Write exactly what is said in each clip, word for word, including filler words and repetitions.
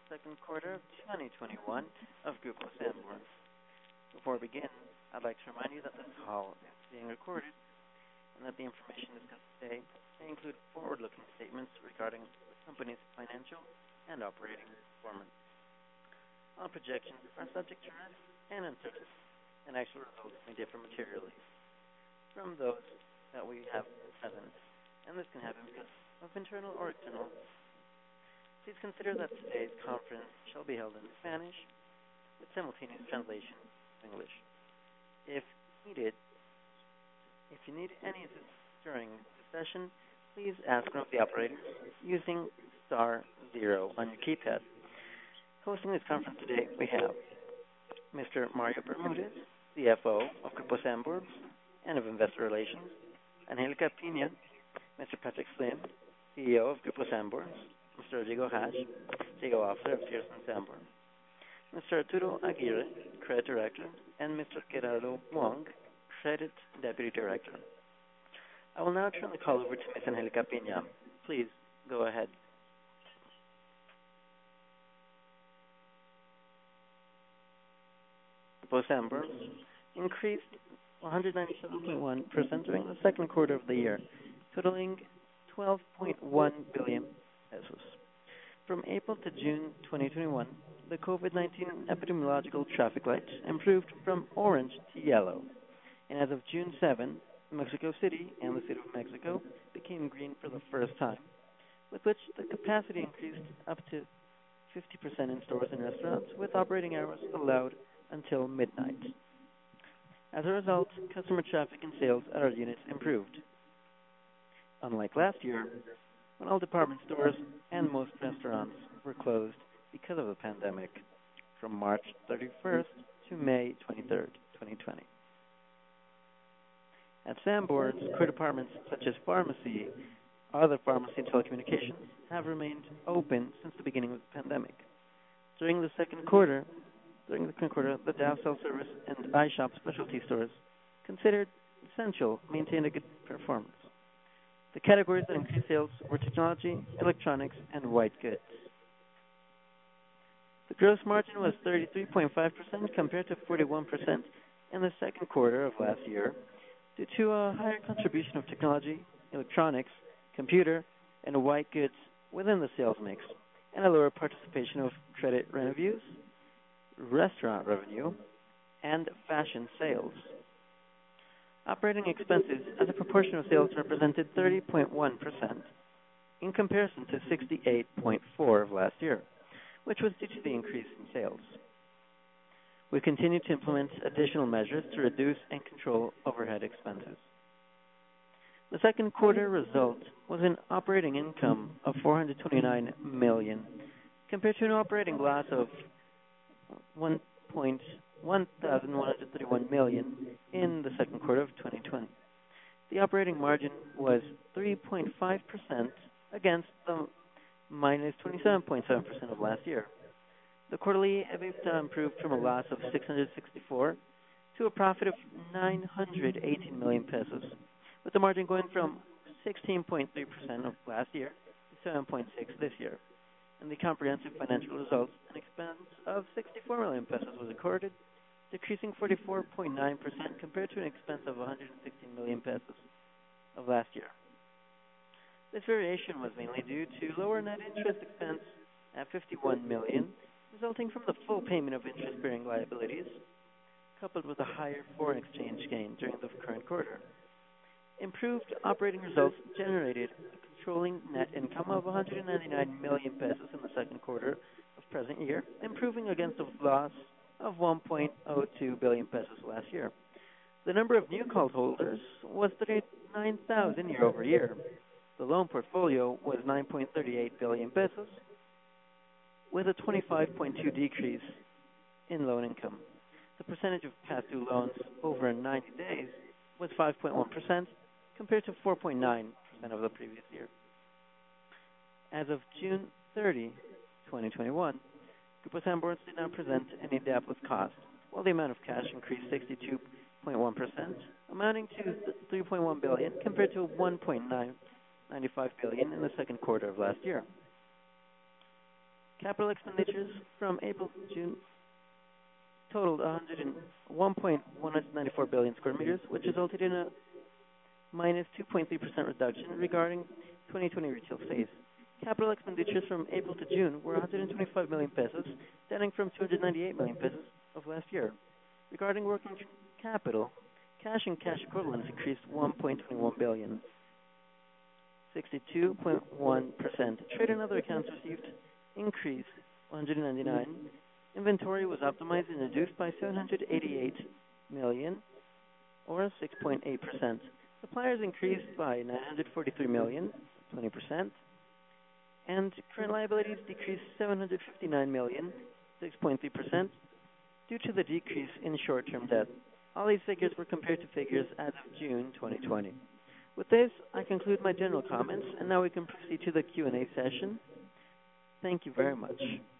second quarter of twenty twenty-one of Grupo Sanborns. Before we begin, I'd like to remind you that this call is being recorded and that the information discussed today may include forward-looking statements regarding the company's financial and operating performance. All projections are subject to risk and uncertainty, and actual results may differ materially from those that we have present, and this can happen because of internal or external. Please consider that today's conference shall be held in Spanish with simultaneous translation to English. If needed, if you need any assistance during the session, please ask one of the operators using star zero on your keypad. Hosting this conference today, we have Mister Mario Bermudez, C F O of Grupo Sanborns and of Investor Relations, Angelica Pina, Mister Patrick Slim, C E O of Grupo Sanborns, Mister Rodrigo Haj, Legal Officer of Pearson Sanborn, Mister Arturo Aguirre, Credit Director, and Mister Gerardo Wong, Credit Deputy Director. I will now turn the call over to Miz Angelica Pina. Please go ahead. Grupo Sanborns increased one hundred ninety-seven point one percent during the second quarter of the year, totaling twelve point one billion pesos. From April to June twenty twenty-one, the COVID nineteen epidemiological traffic lights improved from orange to yellow, and as of June seventh, Mexico City and the City of Mexico became green for the first time, with which the capacity increased up to fifty percent in stores and restaurants, with operating hours allowed until midnight. As a result, customer traffic and sales at our units improved. Unlike last year, when all department stores and most restaurants were closed because of the pandemic from March thirty-first to May twenty-third, twenty twenty. At Sanborns, core departments such as pharmacy, other pharmacy and telecommunications have remained open since the beginning of the pandemic. During the second quarter, during the second quarter, the Dow Self-Service and iShop specialty stores, considered essential, maintained a good performance. The categories that increased sales were technology, electronics, and white goods. The gross margin was thirty-three point five percent compared to forty-one percent in the second quarter of last year, due to a higher contribution of technology, electronics, computer, and white goods within the sales mix, and a lower participation of credit revenues, restaurant revenue, and fashion sales. Operating expenses as a proportion of sales represented thirty point one percent in comparison to sixty-eight point four percent of last year, which was due to the increase in sales. We continue to implement additional measures to reduce and control overhead expenses. The second quarter result was an operating income of four hundred twenty-nine million dollars compared to an operating loss of one thousand one hundred thirty-one million dollars in the second quarter of twenty twenty. The operating margin was three point five percent against the minus twenty-seven point seven percent of last year. The quarterly EBITDA improved from a loss of six hundred sixty-four to a profit of nine hundred eighteen million pesos, with the margin going from sixteen point three percent of last year to seven point six percent this year. And the comprehensive financial results, an expense of sixty-four million pesos was recorded, decreasing forty-four point nine percent compared to an expense of one hundred sixteen million pesos of last year. This variation was mainly due to lower net interest expense at fifty-one million dollars, resulting from the full payment of interest-bearing liabilities, coupled with a higher foreign exchange gain during the current quarter. Improved operating results generated a controlling net income of one hundred ninety-nine million pesos in the second quarter of present year, improving against a loss of one point zero two billion pesos last year. The number of new cardholders was thirty-nine thousand year over year. The loan portfolio was nine point three eight billion pesos, with a twenty-five point two decrease in loan income. The percentage of past due loans over ninety days was five point one percent compared to four point nine percent of the previous year. As of June thirtieth, twenty twenty-one, Grupo Sanborns did not present any debt with cost, while the amount of cash increased sixty-two point one percent, amounting to three point one billion compared to one point nine nine five billion in the second quarter of last year. Capital expenditures from April to June totaled one point one nine four billion square meters, which resulted in a minus two point three percent reduction regarding twenty twenty retail sales. Capital expenditures from April to June were one hundred twenty-five million pesos, down from two hundred ninety-eight million pesos of last year. Regarding working capital, cash and cash equivalents increased one point two one billion, sixty-two point one percent. Trade and other accounts received increased one hundred ninety-nine. Inventory was optimized and reduced by seven hundred eighty-eight million, or six point eight percent. Suppliers increased by nine hundred forty-three million, twenty percent. And current liabilities decreased seven hundred fifty-nine million, six point three percent, due to the decrease in short-term debt. All these figures were compared to figures as of June twenty twenty. With this, I conclude my general comments, and now we can proceed to the Q and A session. Thank you very much.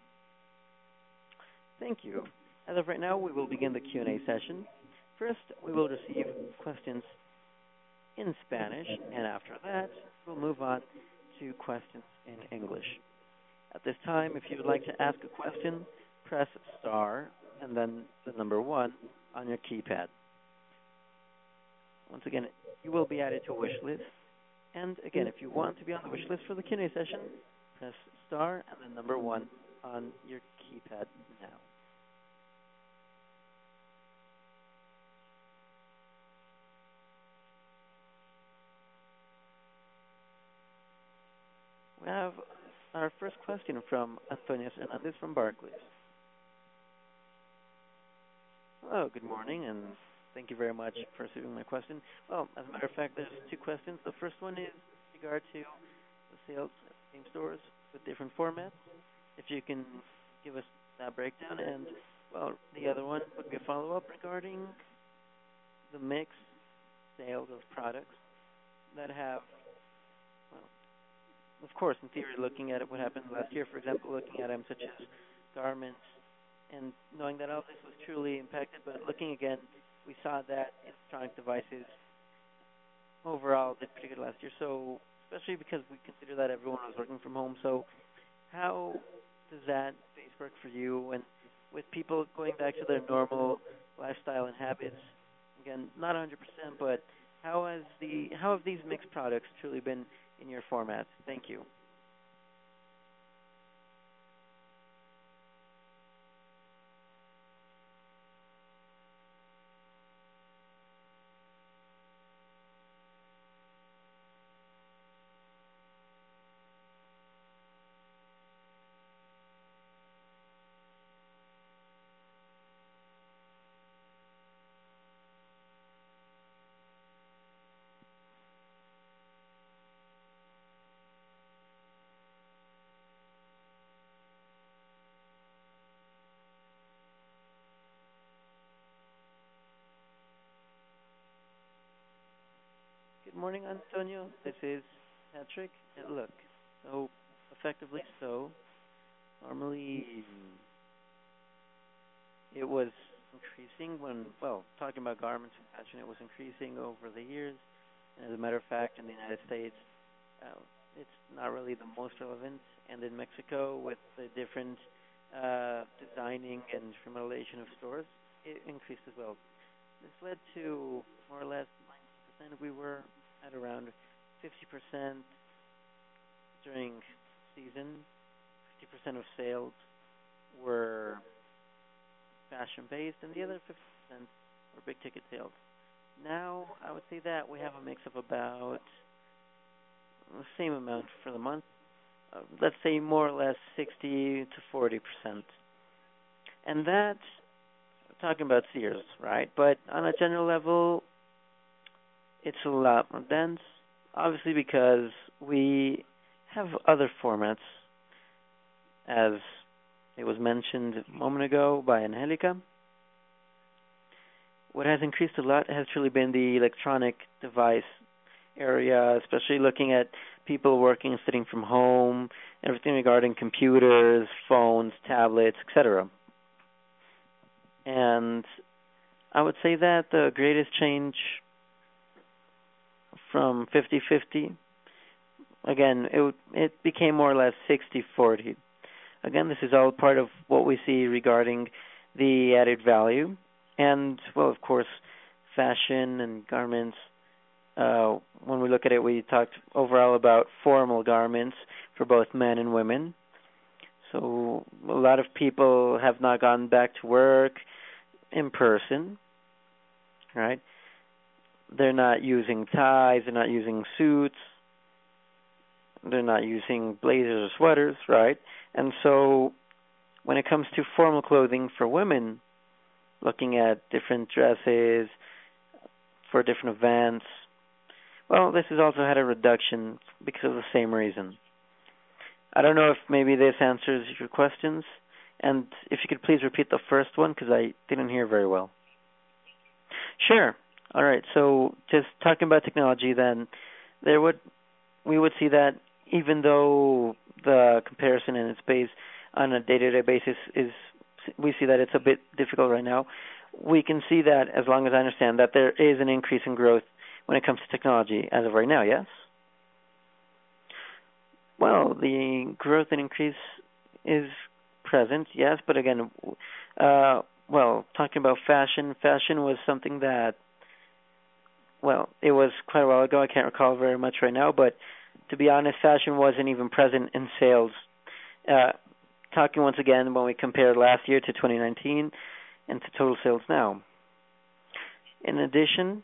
Thank you. As of right now, we will begin the Q and A session. First, we will receive questions in Spanish, and after that, we'll move on to questions in English. At this time, if you would like to ask a question, press star and then the number one on your keypad. Once again, you will be added to a wish list. And again, if you want to be on the wish list for the Q and A session, press star and then number one on your keypad now. We have our first question from Antonio Hernandez from Barclays. Hello, good morning, and thank you very much for receiving my question. Well, as a matter of fact, there's two questions. The first one is with regard to the sales at same stores with different formats. If you can give us that breakdown, and well, the other one would be a follow-up regarding the mix sales of products that have, well, of course, in theory, looking at it, what happened last year, for example, looking at items such as garments, and knowing that all this was truly impacted, but looking again, we saw that electronic devices overall did pretty good last year. So, especially because we consider that everyone was working from home. So, how does that base work for you? And with people going back to their normal lifestyle and habits, again, not one hundred percent, but how has the how have these mixed products truly been in your format? Thank you. Good morning, Antonio. This is Patrick at Look. So, effectively so, normally it was increasing when, well, talking about garments and fashion, it was increasing over the years. And as a matter of fact, in the United States, uh, it's not really the most relevant. And in Mexico, with the different uh, designing and formulation of stores, it increased as well. This led to more or less ninety percent. We were at around fifty percent during season. fifty percent of sales were fashion-based, and the other fifty percent were big-ticket sales. Now, I would say that we have a mix of about the same amount for the month. Uh, let's say more or less sixty to forty percent. And that, talking about Sears, right? But on a general level, it's a lot more dense, obviously because we have other formats, as it was mentioned a moment ago by Angelica. What has increased a lot has truly been the electronic device area, especially looking at people working and sitting from home, everything regarding computers, phones, tablets, et cetera. And I would say that the greatest change from fifty-fifty, again, it it became more or less sixty forty. Again, this is all part of what we see regarding the added value. And, well, of course, fashion and garments. Uh, when we look at it, we talked overall about formal garments for both men and women. So a lot of people have not gone back to work in person, right? They're not using ties, they're not using suits, they're not using blazers or sweaters, right? And so when it comes to formal clothing for women, looking at different dresses for different events, well, this has also had a reduction because of the same reason. I don't know if maybe this answers your questions, and if you could please repeat the first one because I didn't hear very well. Sure. All right. So just talking about technology, then there would we would see that even though the comparison in its base on a day-to-day basis is, we see that it's a bit difficult right now. We can see that, as long as I understand, that there is an increase in growth when it comes to technology as of right now. Yes. Well, the growth and increase is present, yes, but again, uh, well, talking about fashion, fashion was something that, well, it was quite a while ago. I can't recall very much right now, but to be honest, fashion wasn't even present in sales. Uh, talking once again when we compare last year to twenty nineteen and to total sales now. In addition,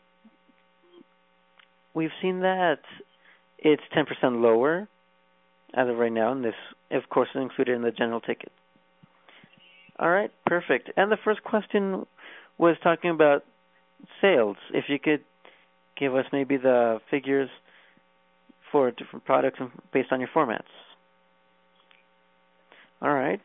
we've seen that it's ten percent lower as of right now, and this, of course, is included in the general ticket. All right, perfect. And the first question was talking about sales. If you could give us maybe the figures for different products based on your formats. All right.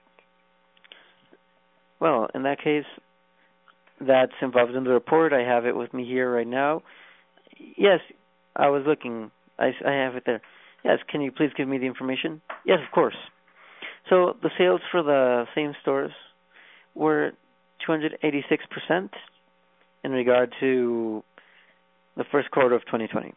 Well, in that case, that's involved in the report. I have it with me here right now. Yes, I was looking. I, I have it there. Yes, can you please give me the information? Yes, of course. So the sales for the same stores were two hundred eighty-six percent in regard to the first quarter of twenty twenty.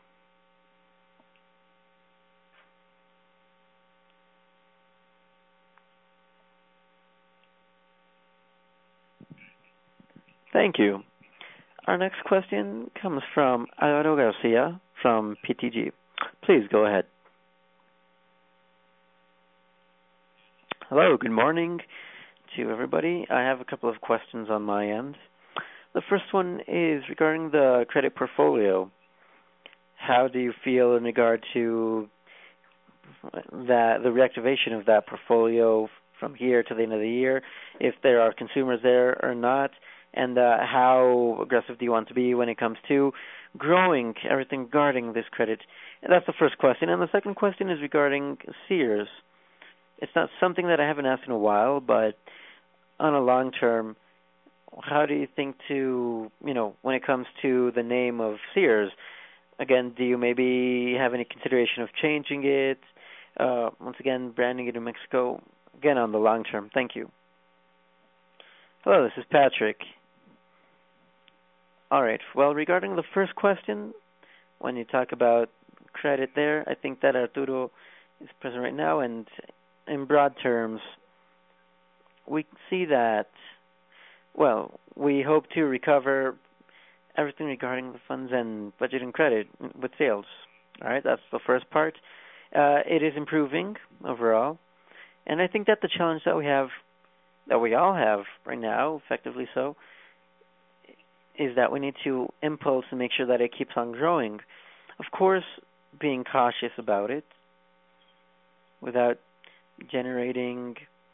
Thank you. Our next question comes from Alvaro Garcia from P T G. Please go ahead. Hello, good morning to everybody. I have a couple of questions on my end. The first one is regarding the credit portfolio. How do you feel in regard to that, the reactivation of that portfolio from here to the end of the year, if there are consumers there or not, and uh, how aggressive do you want to be when it comes to growing everything regarding this credit? And that's the first question. And the second question is regarding Sears. It's not something that I haven't asked in a while, but on a long term, how do you think to, you know, when it comes to the name of Sears, again, do you maybe have any consideration of changing it? Uh, once again, branding it in Mexico, again, on the long term. Thank you. Hello, this is Patrick. All right. Well, regarding the first question, when you talk about credit there, I think that Arturo is present right now, and in broad terms, we see that, well, we hope to recover everything regarding the funds and budget and credit with sales. All right, that's the first part. Uh, it is improving overall, and I think that the challenge that we have, that we all have right now, effectively so, is that we need to impulse and make sure that it keeps on growing. Of course, being cautious about it without generating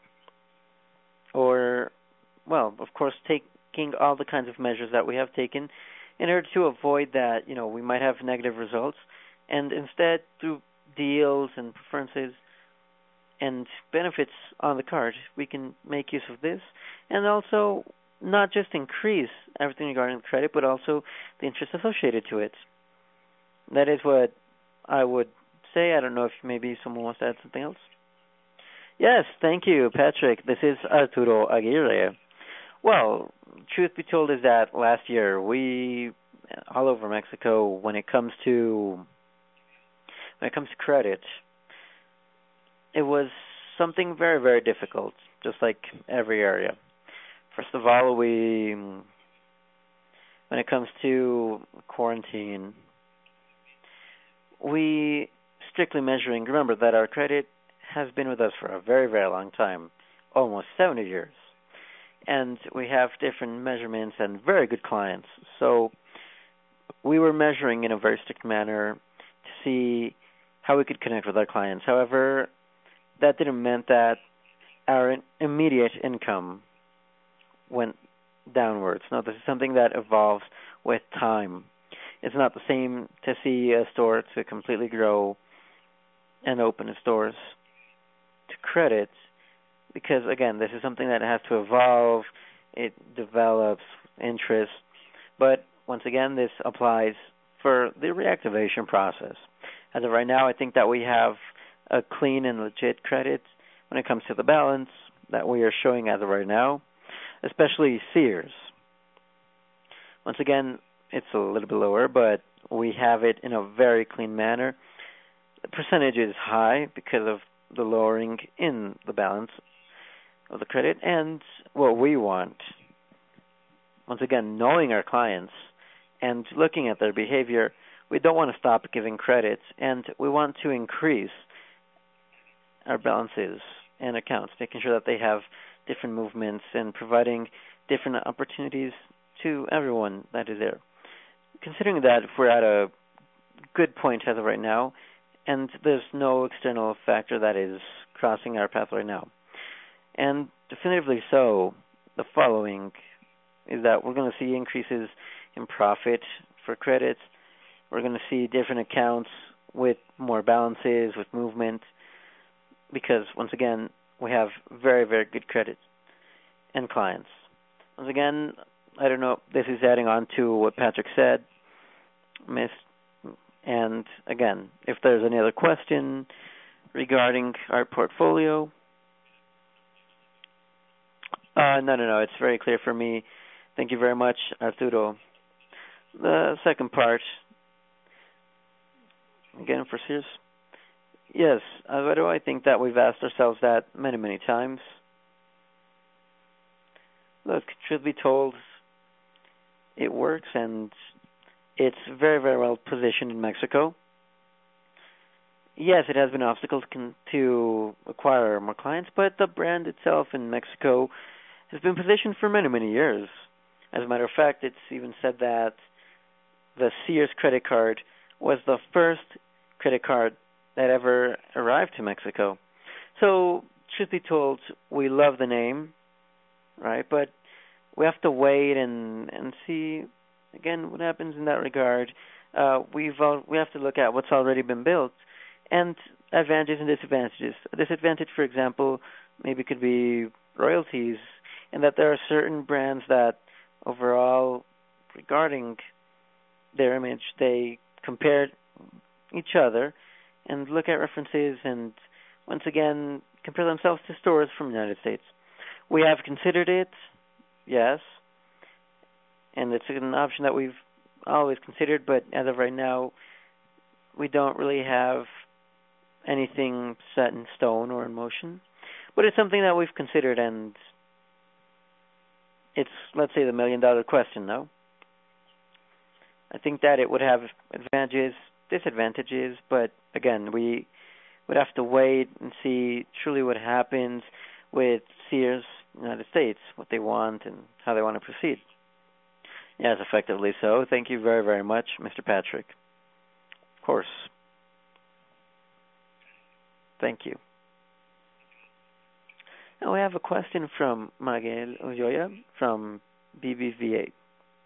or, well, of course, taking all the kinds of measures that we have taken in order to avoid that, you know, we might have negative results, and instead, through deals and preferences and benefits on the card, we can make use of this, and also not just increase everything regarding the credit, but also the interest associated to it. That is what I would say. I don't know if maybe someone wants to add something else. Yes, thank you, Patrick. This is Arturo Aguirre. Well, truth be told is that last year we, all over Mexico, when it comes to when it comes to credit, it was something very, very difficult, just like every area. First of all, we, when it comes to quarantine, we strictly measuring, remember that our credit has been with us for a very, very long time, almost seventy years. And we have different measurements and very good clients. So we were measuring in a very strict manner to see how we could connect with our clients. However, that didn't mean that our immediate income went downwards. No, this is something that evolves with time. It's not the same to see a store to completely grow and open its doors to credit, because again, this is something that has to evolve. It develops interest, but once again, this applies for the reactivation process. As of right now, I think that we have a clean and legit credit when it comes to the balance that we are showing as of right now, especially Sears. Once again, it's a little bit lower, but we have it in a very clean manner. The percentage is high because of the lowering in the balance of the credit, and what we want, once again, knowing our clients and looking at their behavior, we don't want to stop giving credit, and we want to increase our balances and accounts, making sure that they have different movements and providing different opportunities to everyone that is there. Considering that if we're at a good point as of right now, and there's no external factor that is crossing our path right now. And definitively so, the following is that we're going to see increases in profit for credits. We're going to see different accounts with more balances, with movement, because once again, we have very, very good credit and clients. Once again, I don't know, this is adding on to what Patrick said, Miss. And again, if there's any other question regarding our portfolio, uh, no, no, no, it's very clear for me. Thank you very much, Arturo. The second part, again for Sears. Yes, Alvaro, I think that we've asked ourselves that many, many times. Look, truth be told, it works, and it's very, very well positioned in Mexico. Yes, it has been an obstacle to, con- to acquire more clients, but the brand itself in Mexico has been positioned for many, many years. As a matter of fact, it's even said that the Sears credit card was the first credit card that ever arrived to Mexico. So, truth be told, we love the name, right? But we have to wait and, and see, again, what happens in that regard. Uh, we've all, we have to look at what's already been built and advantages and disadvantages. A disadvantage, for example, maybe could be royalties, and that there are certain brands that overall, regarding their image, they compare each other and look at references and, once again, compare themselves to stores from the United States. We have considered it, yes, and it's an option that we've always considered, but as of right now, we don't really have anything set in stone or in motion. But it's something that we've considered, and it's, let's say, the million-dollar question, no? I think that it would have advantages, disadvantages, but again, we would have to wait and see truly what happens with Sears United States, what they want and how they want to proceed. Yes, effectively so. Thank you very, very much, Mister Patrick. Of course. Thank you. Now we have a question from Miguel Ulloa from B B V A.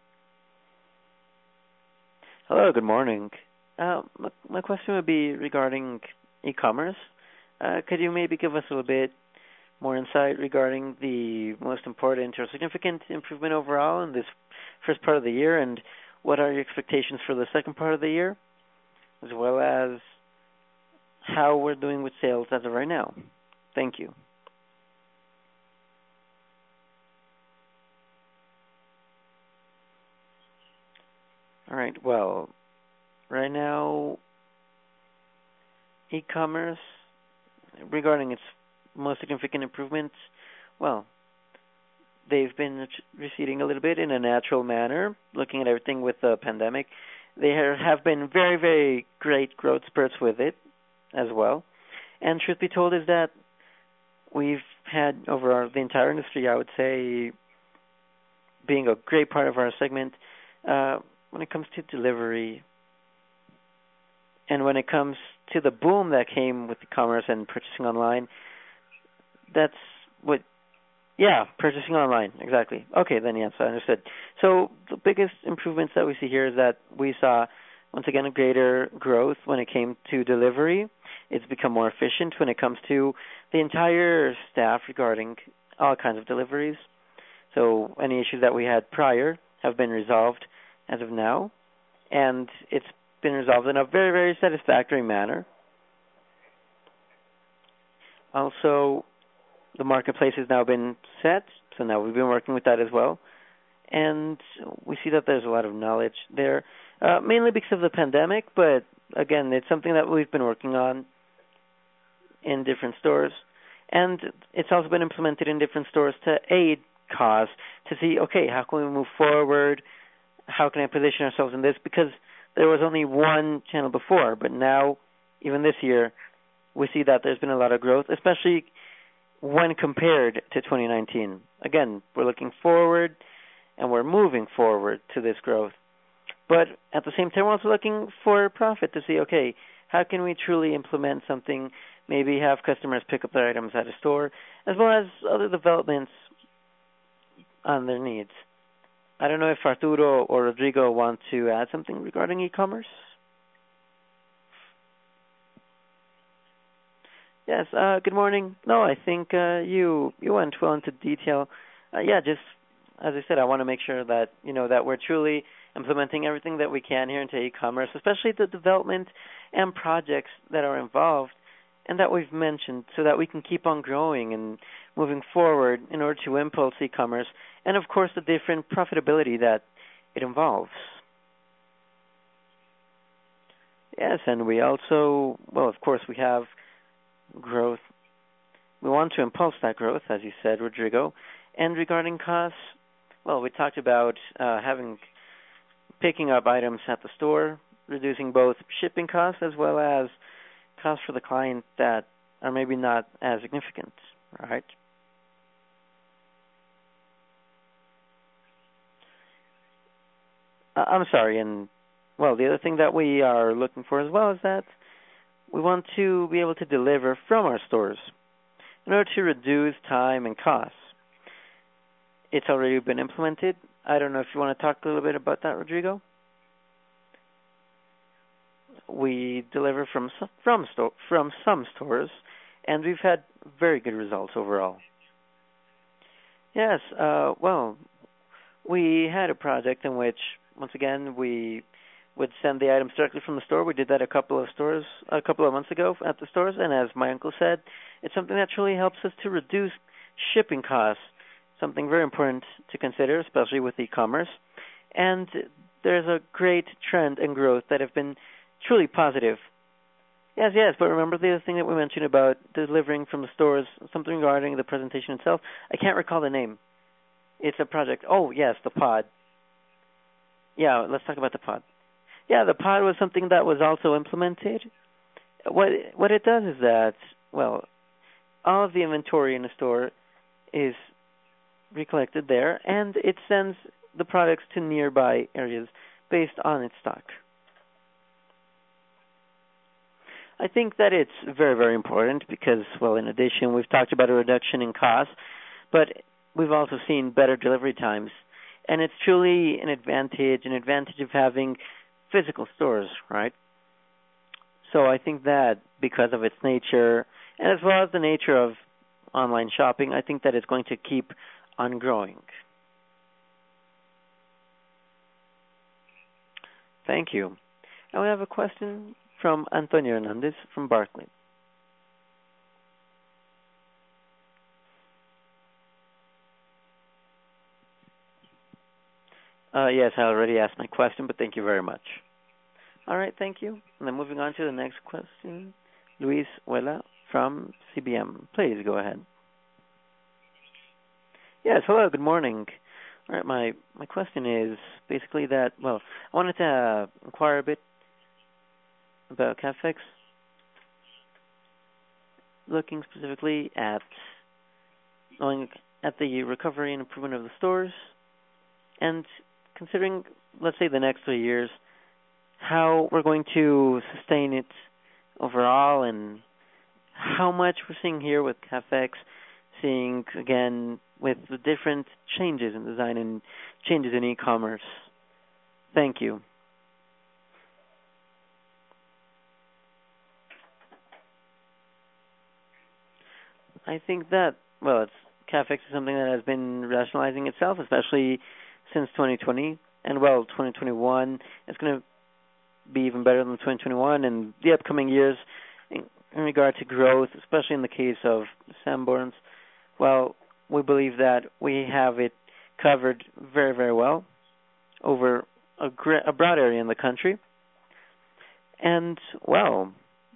Hello, good morning. Uh, my, my question would be regarding e-commerce. Uh, could you maybe give us a little bit more insight regarding the most important or significant improvement overall in this first part of the year, and what are your expectations for the second part of the year, as well as how we're doing with sales as of right now? Thank you. All right, well, right now, e-commerce, regarding its most significant improvements, well, they've been receding a little bit in a natural manner, looking at everything with the pandemic. There have been very, very great growth spurts with it as well. And truth be told is that we've had over our, the entire industry, I would say, being a great part of our segment, uh, when it comes to delivery and when it comes to the boom that came with e-commerce and purchasing online, that's what, yeah, purchasing online, exactly. Okay, then yes, I understood. So the biggest improvements that we see here is that we saw, once again, a greater growth when it came to delivery. It's become more efficient when it comes to the entire staff regarding all kinds of deliveries. So any issues that we had prior have been resolved as of now, and it's been resolved in a very, very satisfactory manner. Also, the marketplace has now been set, so now we've been working with that as well. And we see that there's a lot of knowledge there, uh, mainly because of the pandemic, but again, it's something that we've been working on in different stores. And it's also been implemented in different stores to aid costs, to see, okay, how can we move forward? How can I position ourselves in this? Because there was only one channel before, but now, even this year, we see that there's been a lot of growth, especially when compared to twenty nineteen. Again, we're looking forward, and we're moving forward to this growth. But at the same time, we're also looking for profit to see, okay, how can we truly implement something, maybe have customers pick up their items at a store, as well as other developments on their needs. I don't know if Arturo or Rodrigo want to add something regarding e-commerce. Yes, uh, good morning. No, I think uh, you you went well into detail. Uh, yeah, just as I said, I want to make sure that you know that we're truly implementing everything that we can here into e-commerce, especially the development and projects that are involved and that we've mentioned, so that we can keep on growing and moving forward in order to impulse e-commerce, and of course the different profitability that it involves. Yes, and we also, well, of course, we have growth. We want to impulse that growth, as you said, Rodrigo. And regarding costs, well, we talked about uh, having picking up items at the store, reducing both shipping costs as well as costs for the client that are maybe not as significant, right? Uh, I'm sorry, and well, the other thing that we are looking for as well is that we want to be able to deliver from our stores in order to reduce time and costs. It's already been implemented. I don't know if you want to talk a little bit about that, Rodrigo. We deliver from some, from sto- from some stores, and we've had very good results overall. Yes, uh, well, we had a project in which, once again, we would send the items directly from the store. We did that a couple of stores, a couple of months ago at the stores, and as my uncle said, it's something that truly helps us to reduce shipping costs, something very important to consider, especially with e-commerce. And there's a great trend and growth that have been truly positive. Yes, yes, but remember the other thing that we mentioned about delivering from the stores, something regarding the presentation itself? I can't recall the name. It's a project. Oh, yes, the pod. Yeah, let's talk about the pod. Yeah, the pod was something that was also implemented. What what it does is that, well, all of the inventory in the store is recollected there, and it sends the products to nearby areas based on its stock. I think that it's very, very important because, well, in addition, we've talked about a reduction in cost, but we've also seen better delivery times. And it's truly an advantage, an advantage of having physical stores, right? So I think that because of its nature, and as well as the nature of online shopping, I think that it's going to keep on growing. Thank you. And we have a question from Antonio Hernandez from Barclays. Uh, yes, I already asked my question, but thank you very much. All right, thank you. And then moving on to the next question, Luis Huela from C B M. Please go ahead. Yes, hello, good morning. All right, my, my question is basically that, well, I wanted to uh, inquire a bit about CAFEX, looking specifically at looking at the recovery and improvement of the stores, and considering, let's say, the next three years, how we're going to sustain it overall, and how much we're seeing here with CAFEX, seeing, again, with the different changes in design and changes in e-commerce. Thank you. I think that, well, it's CAFEX is something that has been rationalizing itself, especially since twenty twenty. And, well, twenty twenty-one is going to be even better than twenty twenty-one. And the upcoming years, in, in regard to growth, especially in the case of Sanborns, well, we believe that we have it covered very, very well over a, gra- a broad area in the country. And, well,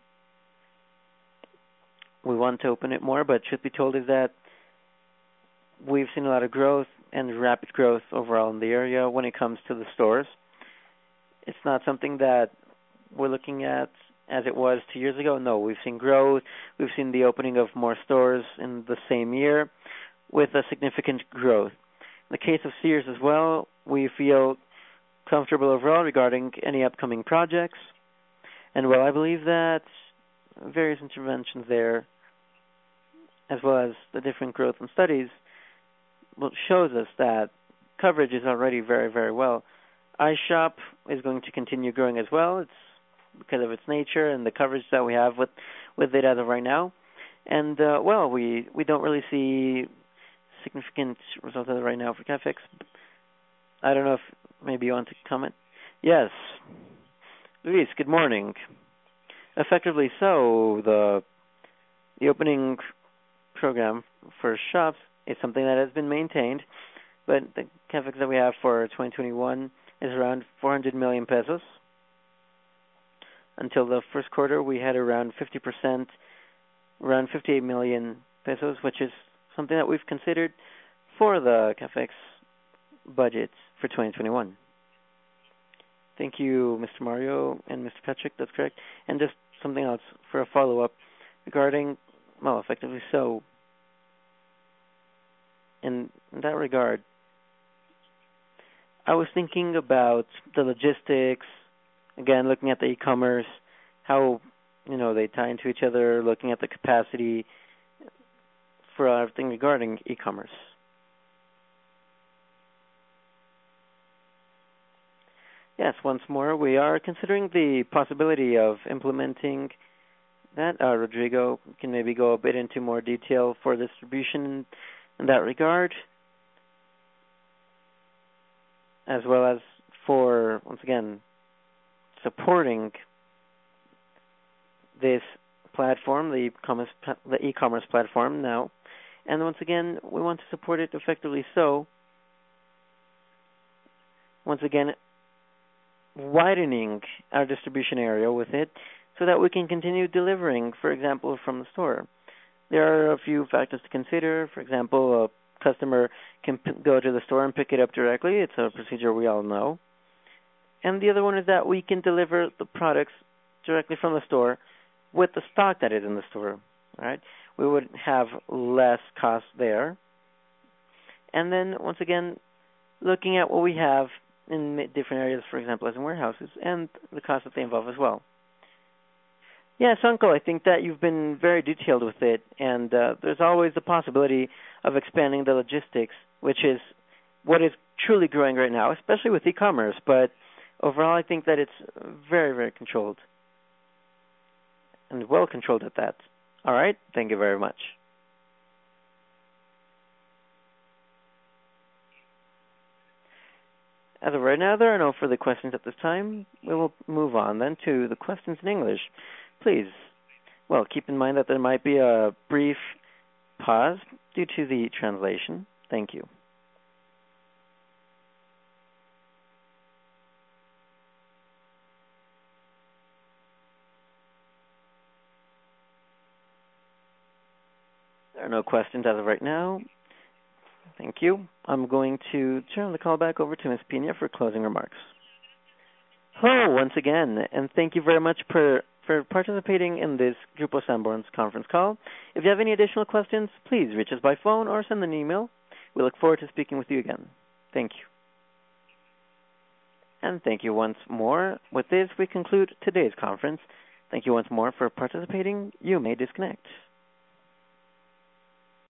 we want to open it more, but truth be told is that we've seen a lot of growth and rapid growth overall in the area when it comes to the stores. It's not something that we're looking at as it was two years ago. No, we've seen growth. We've seen the opening of more stores in the same year with a significant growth. In the case of Sears as well, we feel comfortable overall regarding any upcoming projects. And, well, I believe that various interventions there, as well as the different growth and studies, well, shows us that coverage is already very, very well. iShop is going to continue growing as well. It's because of its nature and the coverage that we have with, with it as of right now. And, uh, well, we, we don't really see significant results of it right now for CAFEX. I don't know if maybe you want to comment. Yes. Luis, good morning. Effectively so, the the opening program for shops is something that has been maintained, but the CAFEX that we have for twenty twenty-one is around four hundred million pesos. Until the first quarter, we had around fifty percent, around fifty-eight million pesos, which is something that we've considered for the CAFEX budget for twenty twenty-one. Thank you, Mister Mario and Mister Patrick. That's correct. And just something else for a follow-up regarding, well, effectively so. In, in that regard, I was thinking about the logistics, again, looking at the e-commerce, how, you know, they tie into each other, looking at the capacity for everything regarding e-commerce. Yes, once more, we are considering the possibility of implementing that. Uh, Rodrigo can maybe go a bit into more detail for distribution in that regard, as well as for, once again, supporting this platform, the e-commerce, the e-commerce platform now. And once again, we want to support it effectively so, once again, widening our distribution area with it so that we can continue delivering, for example, from the store. There are a few factors to consider. For example, a customer can p- go to the store and pick it up directly. It's a procedure we all know. And the other one is that we can deliver the products directly from the store with the stock that is in the store. All right? We would have less cost there. And then, once again, looking at what we have in different areas, for example, as in warehouses, and the cost that they involve as well. Yes, Uncle, I think that you've been very detailed with it, and uh, there's always the possibility of expanding the logistics, which is what is truly growing right now, especially with e-commerce, but overall I think that it's very, very controlled, and well controlled at that. All right, thank you very much. As of right now, there are no further questions at this time. We will move on then to the questions in English. Please, well, keep in mind that there might be a brief pause due to the translation. Thank you. no questions as of right now. Thank you. I'm going to turn the call back over to Miz Pina for closing remarks. Hello once again, and thank you very much for, for participating in this Grupo Sanborn's conference call. If you have any additional questions, please reach us by phone or send an email. We look forward to speaking with you again. Thank you. And thank you once more. With this, we conclude today's conference. Thank you once more for participating. You may disconnect.